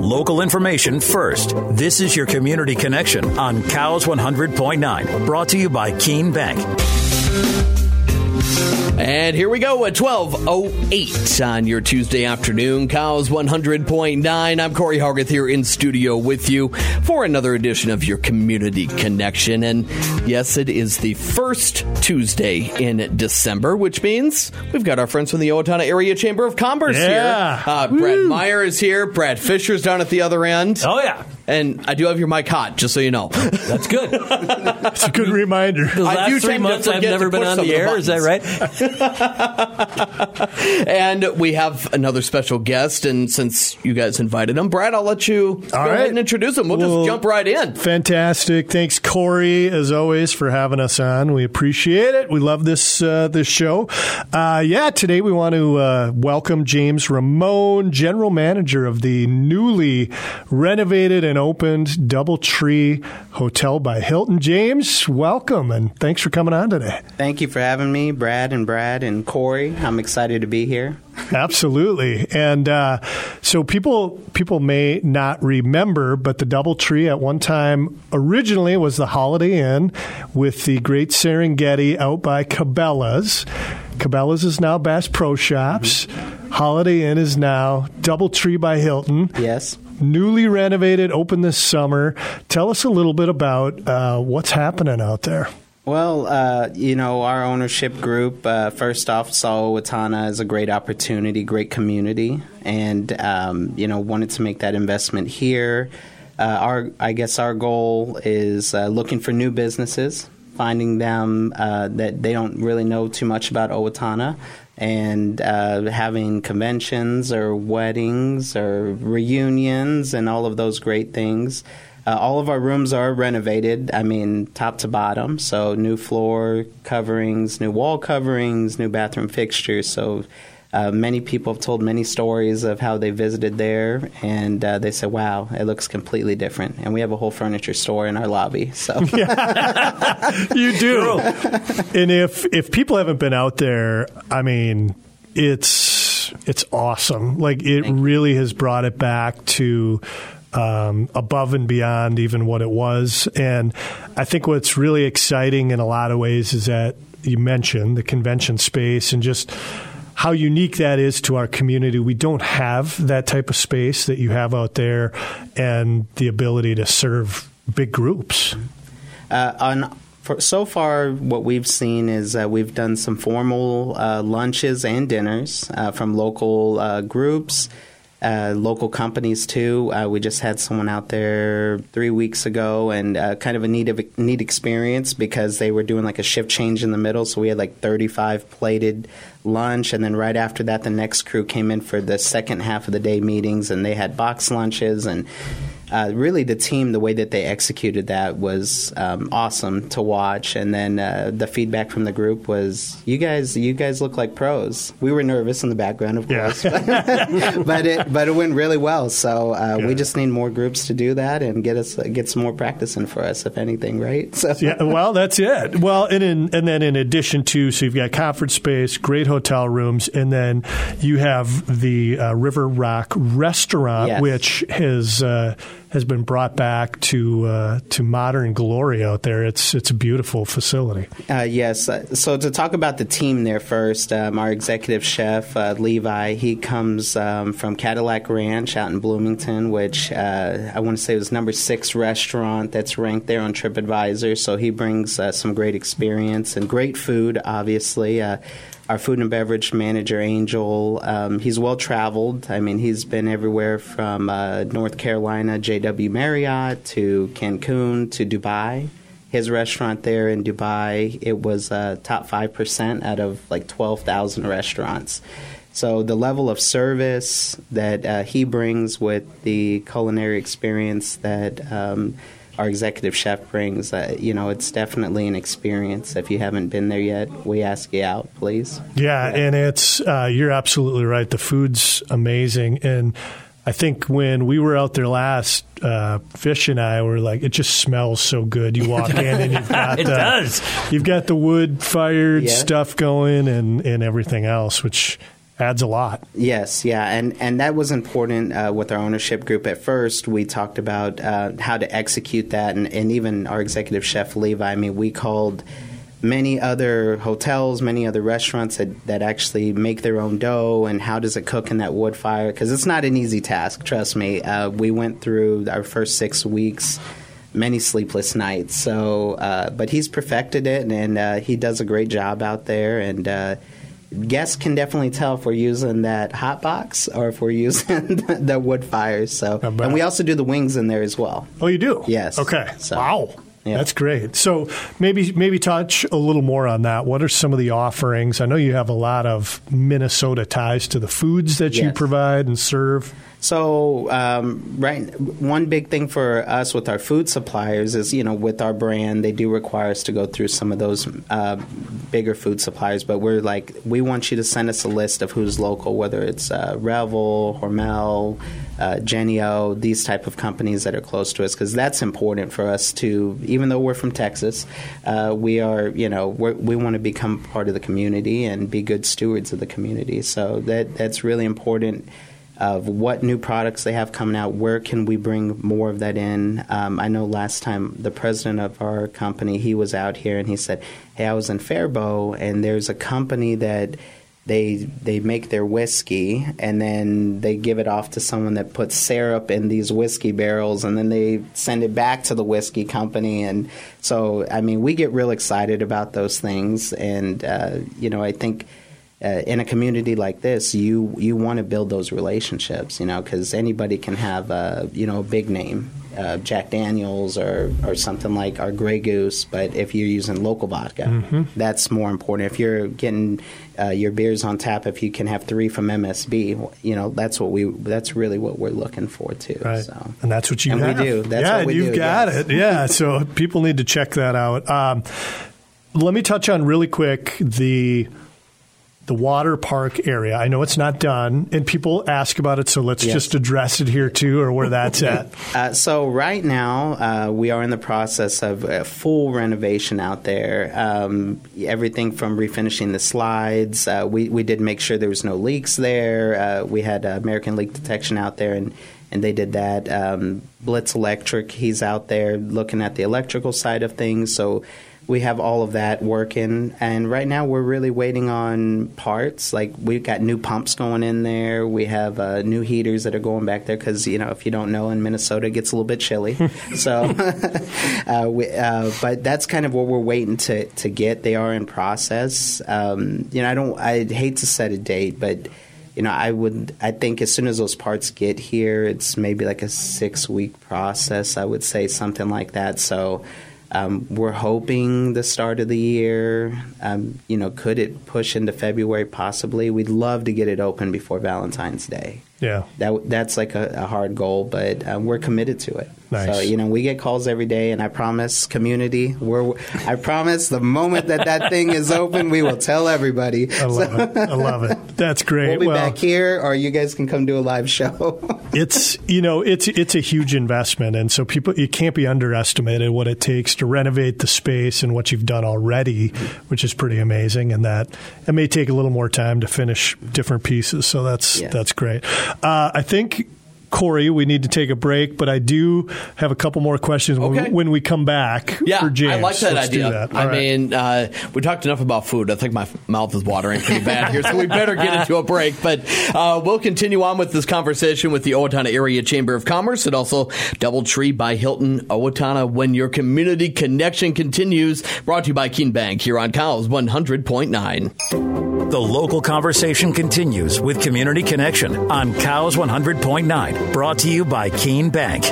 Local information first. This is your Community Connection on Cows 100.9. Brought to you by Keene Bank. And here we go at 12:08 on your Tuesday afternoon. Cows 100.9. I'm Corey Hargeth here in studio with you for another edition of your Community Connection. And yes, it is the first Tuesday in December, which means we've got our friends from the Owatonna Area Chamber of Commerce here. Brad Meyer is here. Brad Fisher's down at the other end. Oh, yeah. And I do have your mic hot, just so you know. That's good. It's a good reminder. The last 3 months I've never been on the air. Is that right? And we have another special guest, and since you guys invited him, Brad, I'll let you go ahead and introduce him. We'll just jump right in. Fantastic. Thanks, Corey, as always, for having us on. We appreciate it. We love this show. Today we want to welcome James Ramone, General Manager of the newly renovated and opened DoubleTree Hotel by Hilton. James, welcome, and thanks for coming on today. Thank you for having me, Brad and Corey. I'm excited to be here. Absolutely. And so people may not remember, but the DoubleTree at one time originally was the Holiday Inn with the Great Serengeti out by Cabela's. Cabela's is now Bass Pro Shops. Mm-hmm. Holiday Inn is now DoubleTree by Hilton. Yes. Newly renovated, opened this summer. Tell us a little bit about what's happening out there. Well, our ownership group, first off, saw Owatonna as a great opportunity, great community, and, wanted to make that investment here. Our goal is looking for new businesses, finding them that they don't really know too much about Owatonna, and having conventions or weddings or reunions and all of those great things. All of our rooms are renovated, top to bottom. So new floor coverings, new wall coverings, new bathroom fixtures. So many people have told many stories of how they visited there, and they said, wow, it looks completely different. And we have a whole furniture store in our lobby. So You do. And if people haven't been out there, it's awesome. Like, it really has brought it back to above and beyond even what it was. And I think what's really exciting in a lot of ways is that you mentioned the convention space and just how unique that is to our community. We don't have that type of space that you have out there and the ability to serve big groups. So far, what we've seen is we've done some formal lunches and dinners from local groups. Local companies, too. We just had someone out there 3 weeks ago, and kind of a neat experience because they were doing like a shift change in the middle. So we had like 35 plated lunch, and then right after that, the next crew came in for the second half of the day meetings, and they had box lunches. And really, the team, the way that they executed that was awesome to watch. And then the feedback from the group was, "You guys look like pros." We were nervous in the background, of course, but it went really well. So we just need more groups to do that and get some more practice in for us, if anything, right? So. Yeah, well, that's it. Well, and then in addition to, so you've got conference space, great hotel rooms, and then you have the River Rock Restaurant, yes, which has been brought back to modern glory out there. It's a beautiful facility. Yes. So to talk about the team there first, our executive chef, Levi, he comes from Cadillac Ranch out in Bloomington, which I want to say was number 6 restaurant that's ranked there on TripAdvisor. So he brings some great experience and great food, obviously. Our food and beverage manager, Angel, he's well-traveled. He's been everywhere from North Carolina, JW Marriott, to Cancun, to Dubai. His restaurant there in Dubai, it was top 5% out of like 12,000 restaurants. So the level of service that he brings with the culinary experience that our executive chef brings, it's definitely an experience. If you haven't been there yet, we ask you out, please. Yeah, and it's you're absolutely right. The food's amazing. And I think when we were out there last, Fish and I were like, it just smells so good. You walk in and you've got it does. You've got the wood-fired stuff going and everything else, which adds a lot. Yes, yeah, and that was important with our ownership group. At first, we talked about how to execute that, and even our executive chef, Levi, I mean, we called many other hotels, many other restaurants that actually make their own dough, and how does it cook in that wood fire, because it's not an easy task, trust me. We went through our first 6 weeks, many sleepless nights, so but he's perfected it, and he does a great job out there, and guests can definitely tell if we're using that hot box or if we're using the wood fires. So, and we also do the wings in there as well. Oh, you do? Yes. Okay. So, wow. Yeah. That's great. So maybe touch a little more on that. What are some of the offerings? I know you have a lot of Minnesota ties to the foods that you provide and serve. So, one big thing for us with our food suppliers is, with our brand, they do require us to go through some of those bigger food suppliers. But we're like, we want you to send us a list of who's local, whether it's Revel, Hormel, Jennie-O, these type of companies that are close to us, because that's important for us to, even though we're from Texas, we are, we want to become part of the community and be good stewards of the community. So that's really important. Of what new products they have coming out, where can we bring more of that in? I know last time the president of our company, he was out here and he said, hey, I was in Faribault and there's a company that they make their whiskey and then they give it off to someone that puts syrup in these whiskey barrels and then they send it back to the whiskey company. And so, I mean, we get real excited about those things. And, I think in a community like this, you want to build those relationships, because anybody can have a big name, Jack Daniels or something like our Grey Goose. But if you're using local vodka, that's more important. If you're getting your beers on tap, if you can have 3 from MSB, that's really what we're looking for too. Right. So. And that's what you and have. we do. That's what we you've do. got yes. it. Yeah. So people need to check that out. Let me touch on really quick the water park area. I know it's not done, and people ask about it, so let's just address it here too, or where that's at. So right now, we are in the process of a full renovation out there. Everything from refinishing the slides. We did make sure there was no leaks there. We had American Leak Detection out there, and they did that. Blitz Electric, he's out there looking at the electrical side of things. So we have all of that working, and right now we're really waiting on parts. Like, we've got new pumps going in there. We have new heaters that are going back there because, if you don't know, in Minnesota it gets a little bit chilly. So, but that's kind of what we're waiting to get. They are in process. I'd hate to set a date, but I think as soon as those parts get here, it's maybe like a 6-week process. I would say something like that. So. We're hoping the start of the year. Could it push into February? Possibly. We'd love to get it open before Valentine's Day. Yeah, that's like a hard goal, but we're committed to it. Nice. So we get calls every day, and I promise, community, I promise the moment that thing is open, we will tell everybody. I love it. That's great. We'll be back here, or you guys can come do a live show. It's a huge investment, and so it can't be underestimated what it takes to renovate the space and what you've done already, which is pretty amazing. And that it may take a little more time to finish different pieces. So that's great. I think, Corey, we need to take a break, but I do have a couple more questions when we come back for James. I like that Let's idea. do that. I mean, we talked enough about food. I think my mouth is watering pretty bad here, so we better get into a break. But we'll continue on with this conversation with the Owatonna Area Chamber of Commerce and also DoubleTree by Hilton Owatonna when your community connection continues. Brought to you by Keene Bank here on Cows 100.9. The local conversation continues with Community Connection on Cows 100.9. Brought to you by Keene Bank.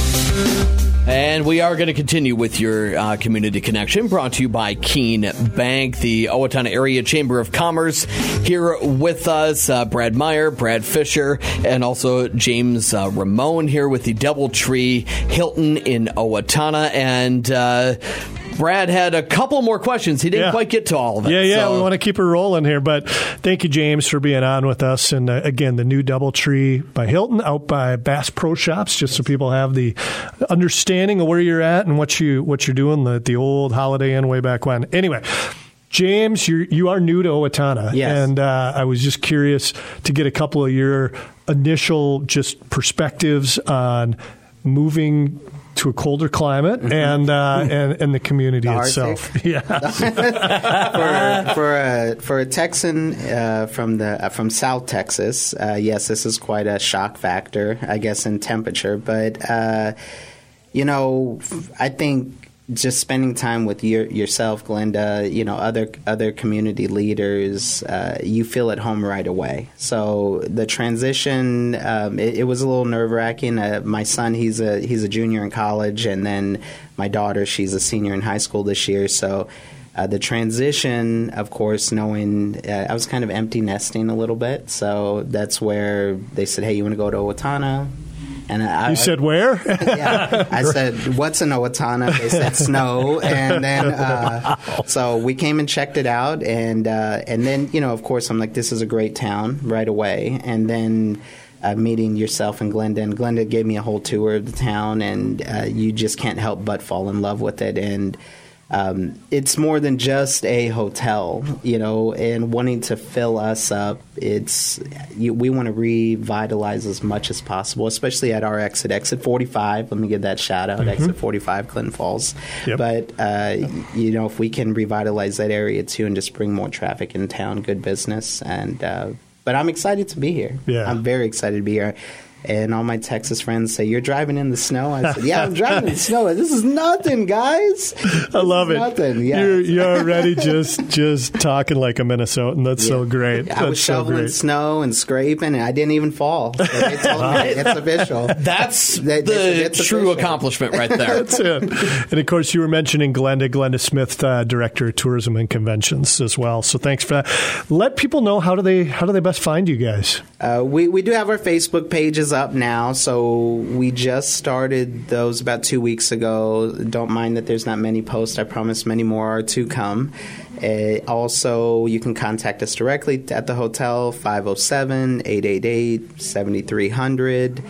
And we are going to continue with your Community Connection, brought to you by Keene Bank, the Owatonna Area Chamber of Commerce. Here with us, Brad Meyer, Brad Fisher, and also James Ramone here with the DoubleTree Hilton in Owatonna. And Brad had a couple more questions. He didn't quite get to all of it. Yeah, so we want to keep it rolling here. But thank you, James, for being on with us. And again, the new DoubleTree by Hilton out by Bass Pro Shops, just so people have the understanding of where you're at and what you're doing, the old Holiday Inn way back when. Anyway, James, you are new to Owatonna, yes. And I was just curious to get a couple of your initial just perspectives on moving to a colder climate and the community itself. Yeah. for a Texan from South Texas, yes, this is quite a shock factor, I guess, in temperature. But I think just spending time with yourself, Glenda, other community leaders, you feel at home right away. So the transition, it was a little nerve-wracking. My son, he's a junior in college, and then my daughter, she's a senior in high school this year. So the transition, of course, knowing I was kind of empty nesting a little bit. So that's where they said, "Hey, you want to go to Owatonna?" And you said where? Yeah, I said, "What's in Owatonna?" They said snow, and then so we came and checked it out, and then of course I'm like, this is a great town right away, and then meeting yourself and Glenda gave me a whole tour of the town, and you just can't help but fall in love with it, and it's more than just a hotel, and wanting to fill us up. We want to revitalize as much as possible, especially at our exit 45. Let me give that shout out, exit 45, Clinton Falls. Yep. But, if we can revitalize that area too and just bring more traffic in town, good business. But I'm excited to be here. Yeah. I'm very excited to be here. And all my Texas friends say, "You're driving in the snow?" I said, "Yeah, I'm driving in the snow. This is nothing, guys. I love it. Nothing. Yeah. You're already just talking like a Minnesotan. That's so great. Yeah, I was shoveling snow and scraping, and I didn't even fall. So they told me it's official. That's the true accomplishment right there. That's it. And, of course, you were mentioning Glenda Smith, Director of Tourism and Conventions as well. So thanks for that. Let people know how do they best find you guys? We do have our Facebook pages up now, so we just started those about 2 weeks ago. Don't mind that there's not many posts. I promise many more are to come. Also, you can contact us directly at the hotel, 507-888-7300.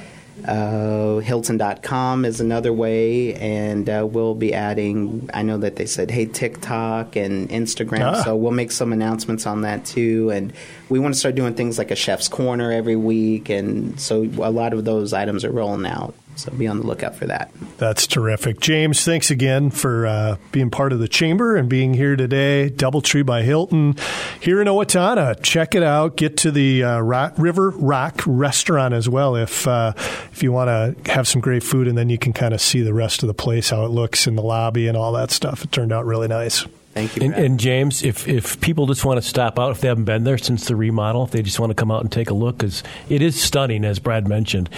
Hilton.com is another way, and we'll be adding, I know that they said, hey, TikTok and Instagram, so we'll make some announcements on that too, and we want to start doing things like a Chef's Corner every week, and so a lot of those items are rolling out. So be on the lookout for that. That's terrific. James, thanks again for being part of the Chamber and being here today. Doubletree by Hilton here in Owatonna. Check it out. Get to the River Rock restaurant as well if you want to have some great food, and then you can kind of see the rest of the place, how it looks in the lobby and all that stuff. It turned out really nice. Thank you. And James, if people just want to stop out, if they haven't been there since the remodel, if they just want to come out and take a look, because it is stunning, as Brad mentioned.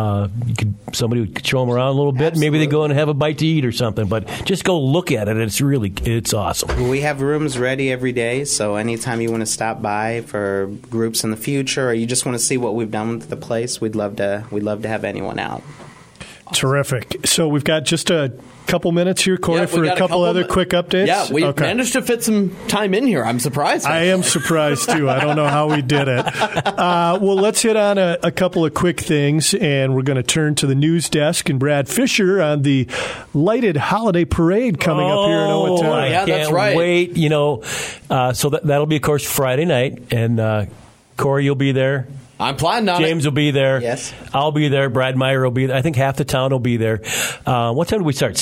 Somebody could show them around a little bit. Absolutely. Maybe they go and have a bite to eat or something, but just go look at it. It's awesome. Well, we have rooms ready every day, so anytime you want to stop by for groups in the future, or you just want to see what we've done with the place, we'd love to have anyone out. Terrific. So we've got just a couple minutes here, Corey, for a couple other quick updates. Yeah, we managed to fit some time in here. I'm surprised. I am surprised, too. I don't know how we did it. Well, let's hit on a couple of quick things, and we're going to turn to the news desk and Brad Fisher on the lighted holiday parade coming up here in Owatonna. Yeah, that's right. Wait, so that'll be, of course, Friday night, and Corey, you'll be there. I'm planning on James will be there. Yes. I'll be there. Brad Meyer will be there. I think half the town will be there. What time do we start?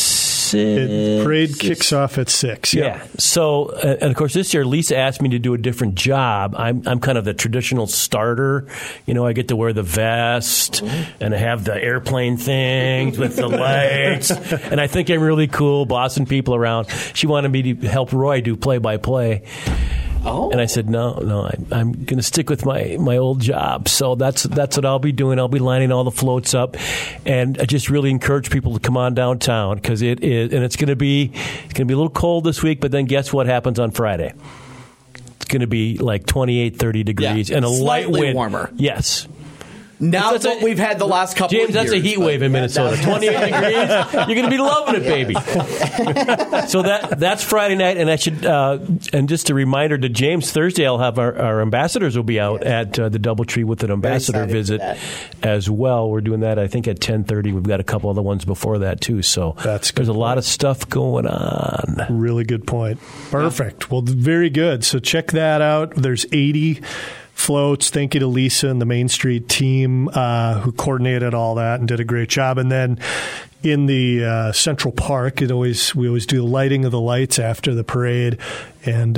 6? Parade kicks off at 6. Yeah. So, and of course, this year Lisa asked me to do a different job. I'm kind of the traditional starter. I get to wear the vest and I have the airplane things with the lights, and I think I'm really cool, bossing people around. She wanted me to help Roy do play-by-play. Oh. And I said, no, I'm going to stick with my old job. So that's what I'll be doing. I'll be lining all the floats up, and I just really encourage people to come on downtown, because it is, and it's going to be a little cold this week. But then guess what happens on Friday? It's going to be like 28, 30 degrees and a light wind. Warmer. Yes. Now that's what we've had the last couple James, of years. that's a heat wave in Minnesota. 28 degrees. You're going to be loving it, baby. So that's Friday night, and I should and just a reminder to James, Thursday I'll have our ambassadors will be out at the DoubleTree with an ambassador visit as well. We're doing that, I think, at 10:30. We've got a couple other ones before that too. So there's a lot of stuff going on. Really good point. Perfect. Well, very good. So check that out. There's 80 floats. Thank you to Lisa and the Main Street team who coordinated all that and did a great job. And then in the Central Park, we always do the lighting of the lights after the parade, and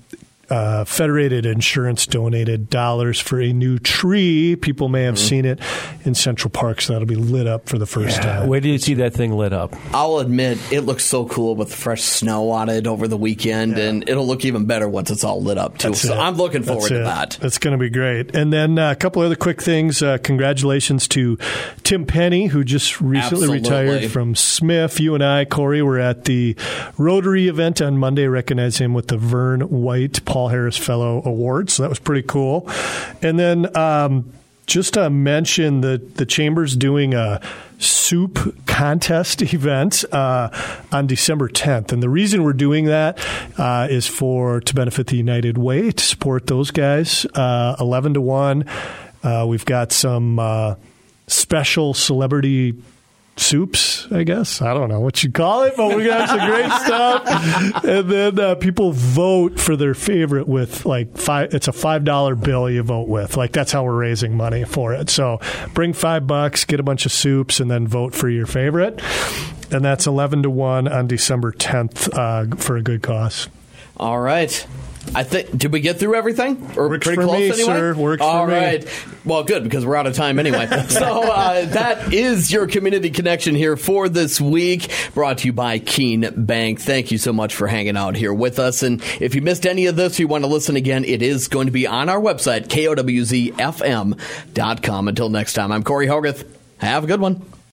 Federated Insurance donated dollars for a new tree. People may have seen it in Central Park, so that'll be lit up for the first time. Where do you see that thing lit up? I'll admit, it looks so cool with fresh snow on it over the weekend, and it'll look even better once it's all lit up, too. I'm looking forward to that. That's going to be great. And then a couple other quick things. Congratulations to Tim Penny, who just recently retired from Smith. You and I, Corey, were at the Rotary event on Monday. Recognize him with the Vern White Paul Harris Fellow Award, so that was pretty cool. And then just to mention the Chamber's doing a soup contest event on December 10th. And the reason we're doing that is to benefit the United Way, to support those guys. 11-1. We've got some special celebrity soups, I guess. I don't know what you call it, but we're going to have some great stuff. And then people vote for their favorite with it's a $5 bill you vote with. That's how we're raising money for it. So bring $5, get a bunch of soups, and then vote for your favorite. And that's 11-1 on December 10th for a good cause. All right. Did we get through everything? Or Works pretty for close me, anyway? Sir. Works for me. All right. Well, good, because we're out of time anyway. So that is your Community Connection here for this week, brought to you by Keene Bank. Thank you so much for hanging out here with us. And if you missed any of this, you want to listen again, it is going to be on our website, KOWZFM.com. Until next time, I'm Corey Hogarth. Have a good one.